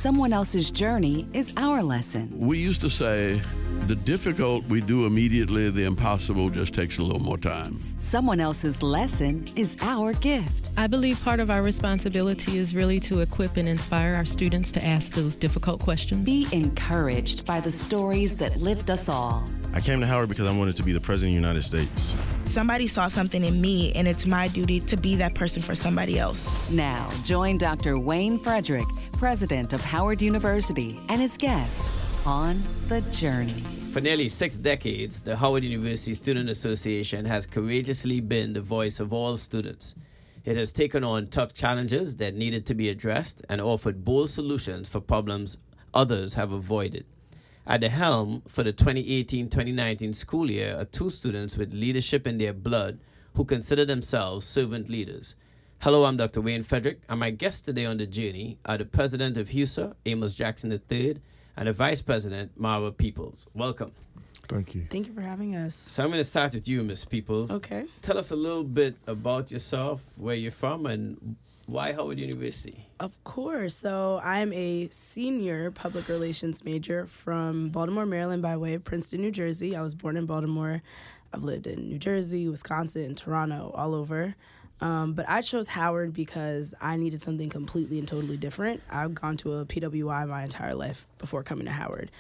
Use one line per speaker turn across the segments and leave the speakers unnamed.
Someone else's journey is our lesson.
We used to say, the difficult we do immediately, the impossible just takes a little more time.
Someone else's lesson is our gift.
I believe part of our responsibility is really to equip and inspire our students to ask those difficult questions.
Be encouraged by the stories that lift us all.
I came to Howard because I wanted to be the President of the United States.
Somebody saw something in me, and it's my duty to be that person for somebody else.
Now, join Dr. Wayne Frederick, President of Howard University, and his guest on The Journey.
For nearly 6 decades, the Howard University Student Association has courageously been the voice of all students. It has taken on tough challenges that needed to be addressed and offered bold solutions for problems others have avoided. At the helm for the 2018-2019 school year are 2 students with leadership in their blood who consider themselves servant leaders. Hello, I'm Dr. Wayne Frederick, and my guests today on The Journey are the President of HUSA, Amos Jackson III, and the Vice President, Mara Peoples. Welcome.
Thank you.
Thank you for having us.
So I'm going to start with you, Ms. Peoples.
Okay.
Tell us a little bit about yourself, where you're from, and why Howard University?
Of course. So I'm a senior public relations major from Baltimore, Maryland, by way of Princeton, New Jersey. I was born in Baltimore. I've lived in New Jersey, Wisconsin, Toronto, all over. But I chose Howard because I needed something completely and totally different. I've gone to a PWI my entire life before coming to Howard.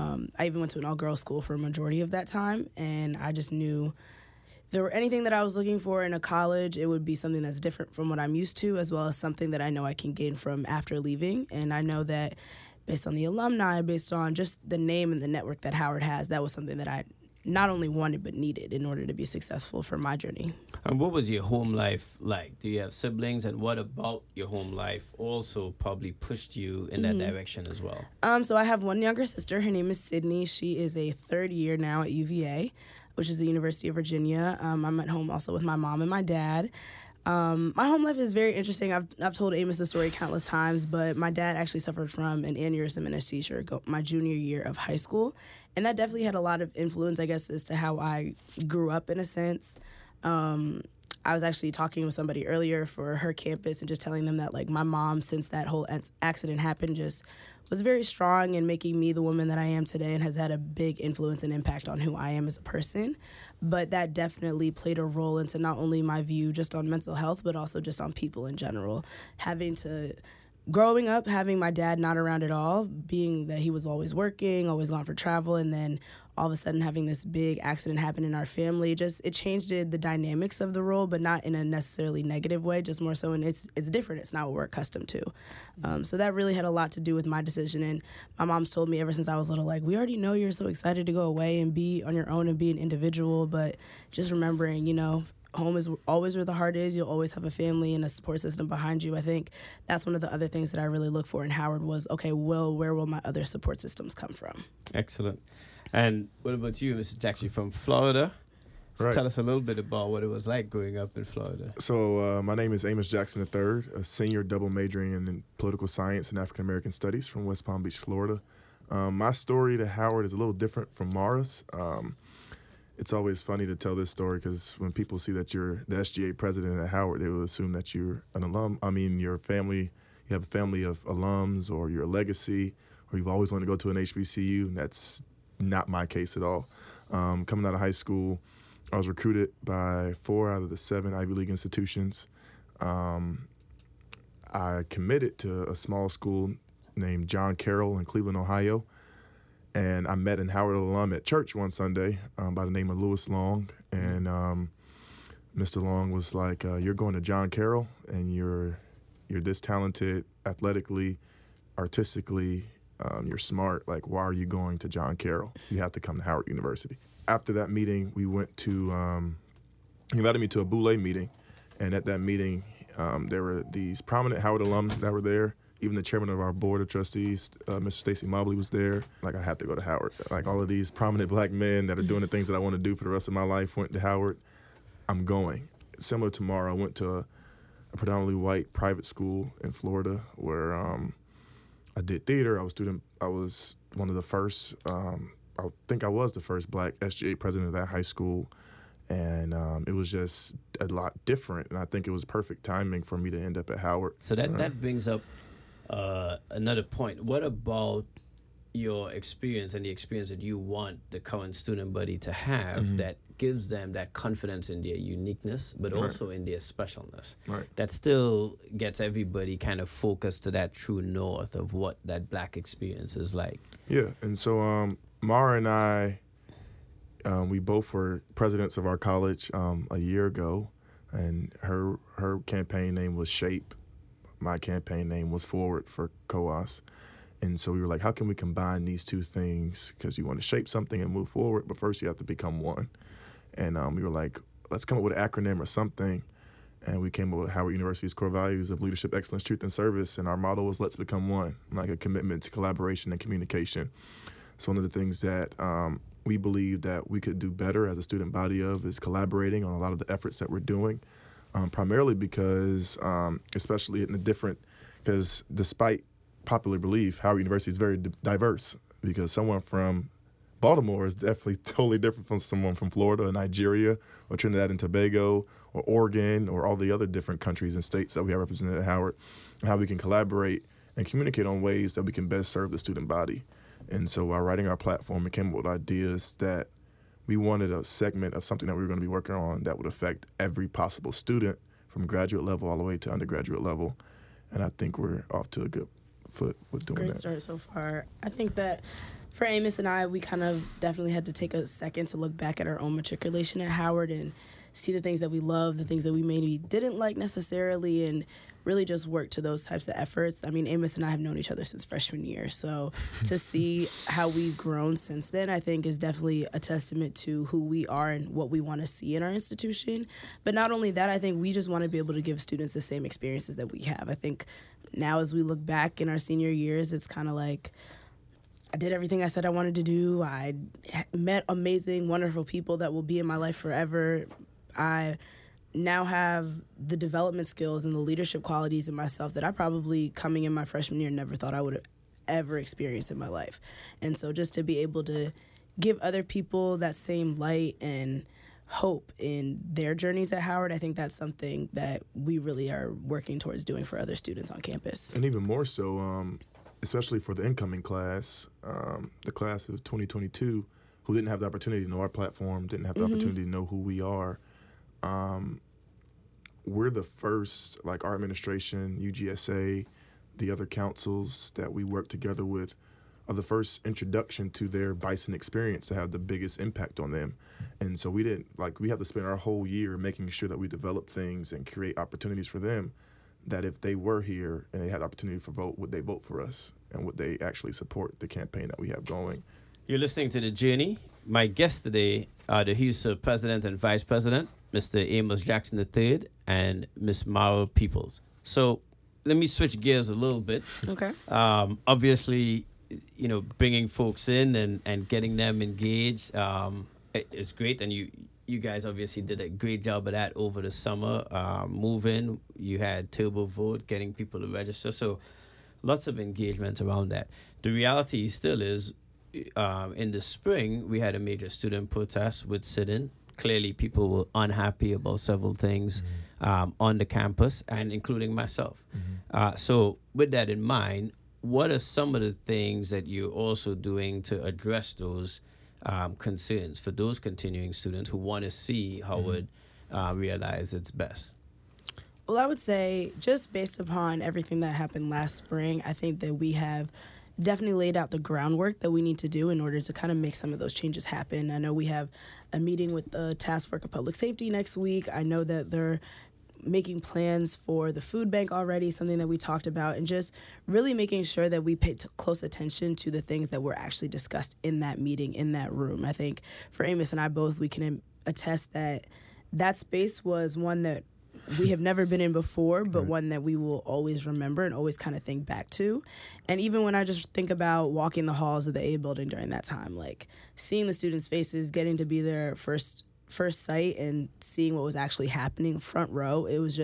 I even went to an all-girls school for a majority of that time, and I just knew if there were anything that I was looking for in a college, it would be something that's different from what I'm used to, as well as something that I know I can gain from after leaving. And I know that based on the alumni, based on just the name and the network that Howard has, that was something that I not only wanted but needed in order to be successful for my journey.
And what was your home life like? Do you have siblings? And what about your home life also probably pushed you in that direction as well?
So I have one younger sister. Her name is Sydney. She is a 3rd year now at UVA, which is the University of Virginia. I'm at home also with my mom and my dad. My home life is very interesting. I've told Amos the story countless times, but my dad actually suffered from an aneurysm in his seizure my junior year of high school. And that definitely had a lot of influence, I guess, as to how I grew up in a sense. I was actually talking with somebody earlier for her campus and just telling them that, like, my mom, since that whole accident happened, just was very strong in making me the woman that I am today and has had a big influence and impact on who I am as a person. But that definitely played a role into not only my view just on mental health, but also just on people in general. Growing up, having my dad not around at all, being that he was always working, always gone for travel, and then all of a sudden having this big accident happen in our family, it changed the dynamics of the role, but not in a necessarily negative way, just more so, and it's different. It's not what we're accustomed to. So that really had a lot to do with my decision, and my mom's told me ever since I was little, like, we already know you're so excited to go away and be on your own and be an individual, but just remembering, home is always where the heart is. You'll always have a family and a support system behind you. I think that's one of the other things that I really look for in Howard was, okay, where will my other support systems come from?
Excellent. And what about you, Mr. Jackson, from Florida?
Right.
Tell us a little bit about what it was like growing up in Florida.
So my name is Amos Jackson III, a senior double majoring in political science and African American studies from West Palm Beach, Florida. My story to Howard is a little different from Mara's. It's always funny to tell this story because when people see that you're the SGA president at Howard, they will assume that you're an alum. I mean, you have a family of alums, or you're a legacy, or you've always wanted to go to an HBCU, and that's not my case at all. Coming out of high school, I was recruited by 4 out of the 7 Ivy League institutions. I committed to a small school named John Carroll in Cleveland, Ohio. And I met an Howard alum at church one Sunday by the name of Louis Long. And Mr. Long was like, you're going to John Carroll, and you're this talented athletically, artistically, you're smart. Like, why are you going to John Carroll? You have to come to Howard University. After that meeting, we went to, he invited me to a Boulé meeting. And at that meeting, there were these prominent Howard alums that were there. Even the chairman of our board of trustees, Mr. Stacy Mobley, was there. Like, I have to go to Howard. Like, all of these prominent black men that are doing the things that I want to do for the rest of my life went to Howard. I'm going. Similar to Mara, I went to a predominantly white private school in Florida where I did theater. I was one of the first, I think I was the first black SGA president of that high school. And it was just a lot different. And I think it was perfect timing for me to end up at Howard.
So that brings up another point. What about your experience and the experience that you want the current student body to have that gives them that confidence in their uniqueness, but also in their specialness? That still gets everybody kind of focused to that true north of what that Black experience is like.
Yeah, and so Mara and I, we both were presidents of our college a year ago, and her campaign name was SHAPE. My campaign name was Forward for COAS. And so we were like, how can we combine these two things? Because you want to shape something and move forward, but first you have to become one. And we were like, let's come up with an acronym or something. And we came up with Howard University's core values of leadership, excellence, truth, and service. And our motto was, let's become one, like a commitment to collaboration and communication. So one of the things that we believe that we could do better as a student body of is collaborating on a lot of the efforts that we're doing, primarily because, especially in the different, because despite popular belief, Howard University is very diverse, because someone from Baltimore is definitely totally different from someone from Florida or Nigeria or Trinidad and Tobago or Oregon or all the other different countries and states that we have represented at Howard, and how we can collaborate and communicate on ways that we can best serve the student body. And so while writing our platform, we came up with ideas that we wanted a segment of something that we were going to be working on that would affect every possible student from graduate level all the way to undergraduate level. And I think we're off to a good foot with doing
Great
that.
start so far. I think that for Amos and I, we kind of definitely had to take a second to look back at our own matriculation at Howard and see the things that we love, the things that we maybe didn't like necessarily, and really just work to those types of efforts. I mean, Amos and I have known each other since freshman year, so to see how we've grown since then, I think is definitely a testament to who we are and what we want to see in our institution. But not only that, I think we just want to be able to give students the same experiences that we have. I think now as we look back in our senior years, it's kind of like, I did everything I said I wanted to do. I met amazing, wonderful people that will be in my life forever. I now have the development skills and the leadership qualities in myself that I probably, coming in my freshman year, never thought I would have ever experienced in my life. And so just to be able to give other people that same light and hope in their journeys at Howard, I think that's something that we really are working towards doing for other students on campus.
And even more so, especially for the incoming class, the class of 2022, who didn't have the opportunity to know our platform, didn't have the opportunity to know who we are. We're the first, like our administration, UGSA, the other councils that we work together with, are the first introduction to their Bison experience to have the biggest impact on them. And so we have to spend our whole year making sure that we develop things and create opportunities for them, that if they were here and they had the opportunity for vote, would they vote for us? And would they actually support the campaign that we have going?
You're listening to The Journey. My guests today are the HUSA President and Vice President, Mr. Amos Jackson III, and Ms. Mara Peoples. So let me switch gears a little bit.
Okay.
Obviously, bringing folks in and getting them engaged is great. And you guys obviously did a great job of that over the summer. Moving, you had Turbo Vote, getting people to register. So lots of engagement around that. The reality still is, in the spring, we had a major student protest with sit-in. Clearly, people were unhappy about several things on the campus, and including myself. So with that in mind, what are some of the things that you're also doing to address those concerns for those continuing students who want to see Howard realize its best?
Well, I would say just based upon everything that happened last spring, I think that we have definitely laid out the groundwork that we need to do in order to kind of make some of those changes happen. I know we have a meeting with the Task Force of Public Safety next week. I know that they're making plans for the food bank already, something that we talked about, and just really making sure that we pay close attention to the things that were actually discussed in that meeting, in that room. I think for Amos and I both, we can attest that that space was one that we have never been in before, but one that we will always remember and always kind of think back to. And even when I just think about walking the halls of the A building during that time, like seeing the students' faces, getting to be their first sight and seeing what was actually happening front row, it was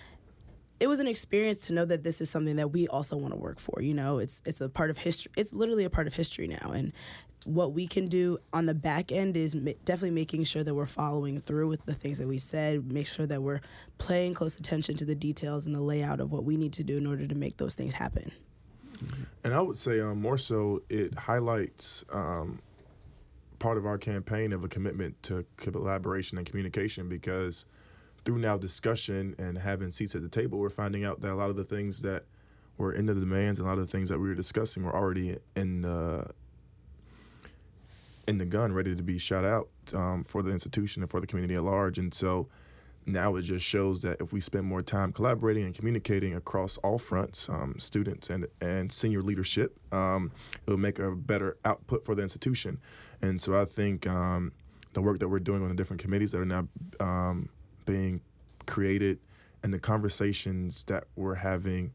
an experience to know that this is something that we also want to work for. It's a part of history. It's literally a part of history now. And what we can do on the back end is definitely making sure that we're following through with the things that we said, make sure that we're paying close attention to the details and the layout of what we need to do in order to make those things happen.
And I would say more so it highlights part of our campaign of a commitment to collaboration and communication, because through now discussion and having seats at the table, we're finding out that a lot of the things that were in the demands and a lot of the things that we were discussing were already in the gun, ready to be shot out for the institution and for the community at large. And so now it just shows that if we spend more time collaborating and communicating across all fronts, students and senior leadership, it will make a better output for the institution. And so I think the work that we're doing on the different committees that are now being created and the conversations that we're having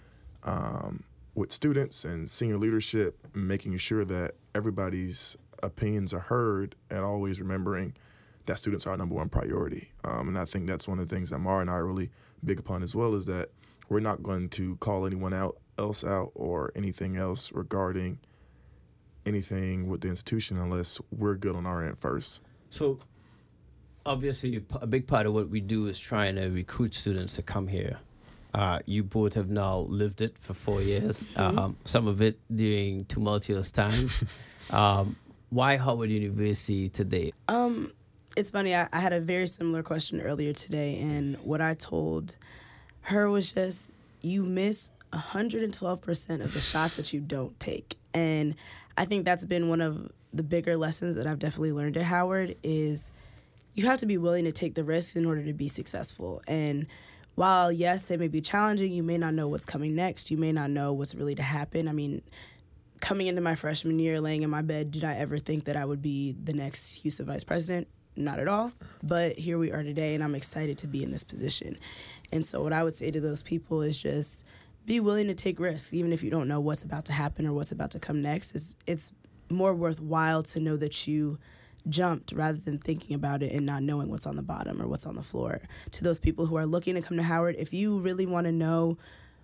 with students and senior leadership, making sure that everybody's opinions are heard and always remembering that students are our number one priority. And I think that's one of the things that Mara and I are really big upon as well, is that we're not going to call anyone else out or anything else regarding anything with the institution unless we're good on our end first.
So obviously a big part of what we do is trying to recruit students to come here. You both have now lived it for 4 years, some of it during tumultuous times. Why Howard University today?
It's funny, I had a very similar question earlier today, and what I told her was just, you miss 112% of the shots that you don't take. And I think that's been one of the bigger lessons that I've definitely learned at Howard, is you have to be willing to take the risks in order to be successful. And while, yes, they may be challenging, you may not know what's coming next. You may not know what's really to happen. I mean, coming into my freshman year, laying in my bed, did I ever think that I would be the next Houston vice president? Not at all. But here we are today, and I'm excited to be in this position. And so what I would say to those people is just be willing to take risks, even if you don't know what's about to happen or what's about to come next. It's more worthwhile to know that you jumped rather than thinking about it and not knowing what's on the bottom or what's on the floor. To those people who are looking to come to Howard, if you really want to know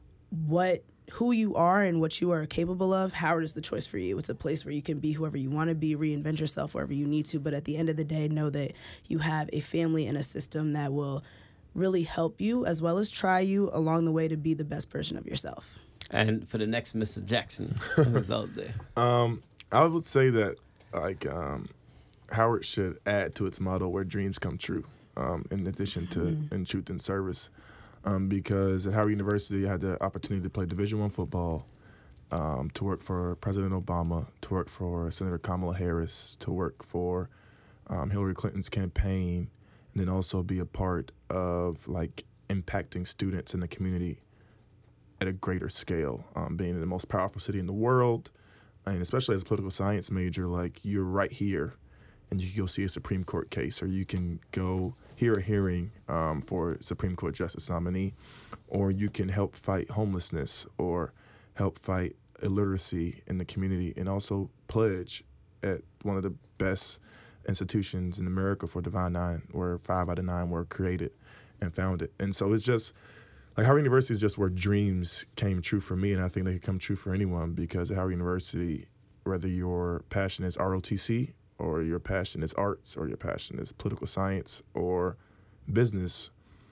who you are and what you are capable of, Howard is the choice for you. It's a place where you can be whoever you want to be, reinvent yourself wherever you need to, but at the end of the day, know that you have a family and a system that will really help you as well as try you along the way to be the best version of yourself.
And for the next Mr. Jackson, who's out there?
I would say that Howard should add to its motto, where dreams come true, in addition to in truth and service. Because at Howard University, I had the opportunity to play Division I football, to work for President Obama, to work for Senator Kamala Harris, to work for Hillary Clinton's campaign, and then also be a part of impacting students in the community at a greater scale, being in the most powerful city in the world, and especially as a political science major, you're right here, and you can go see a Supreme Court case, or you can go hear a hearing for Supreme Court Justice nominee, or you can help fight homelessness or help fight illiteracy in the community, and also pledge at one of the best institutions in America for Divine Nine, where 5 out of 9 were created and founded. And so it's just, Howard University is just where dreams came true for me, and I think they could come true for anyone, because at Howard University, whether your passion is ROTC, or your passion is arts, or your passion is political science or business,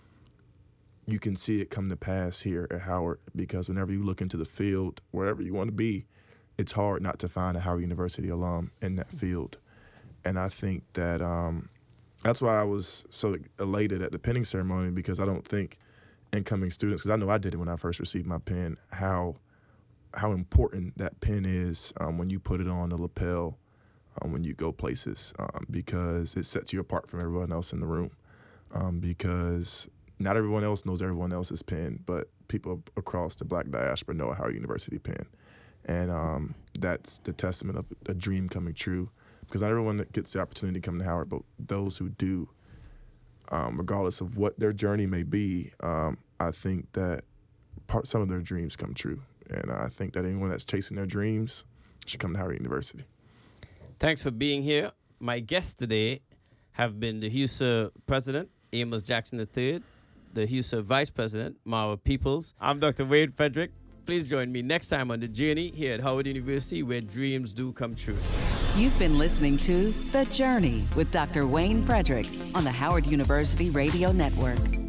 you can see it come to pass here at Howard, because whenever you look into the field, wherever you want to be, it's hard not to find a Howard University alum in that field. And I think that that's why I was so elated at the penning ceremony, because I don't think incoming students, because I know I did it when I first received my pen, how important that pen is when you put it on the lapel, when you go places, because it sets you apart from everyone else in the room, because not everyone else knows everyone else's pen, but people across the Black diaspora know a Howard University pen. And that's the testament of a dream coming true, because not everyone gets the opportunity to come to Howard, but those who do, regardless of what their journey may be, I think that some of their dreams come true. And I think that anyone that's chasing their dreams should come to Howard University.
Thanks for being here. My guests today have been the HUSA President, Amos Jackson III, the HUSA Vice President, Mara Peoples. I'm Dr. Wayne Frederick. Please join me next time on The Journey here at Howard University, where dreams do come true.
You've been listening to The Journey with Dr. Wayne Frederick on the Howard University Radio Network.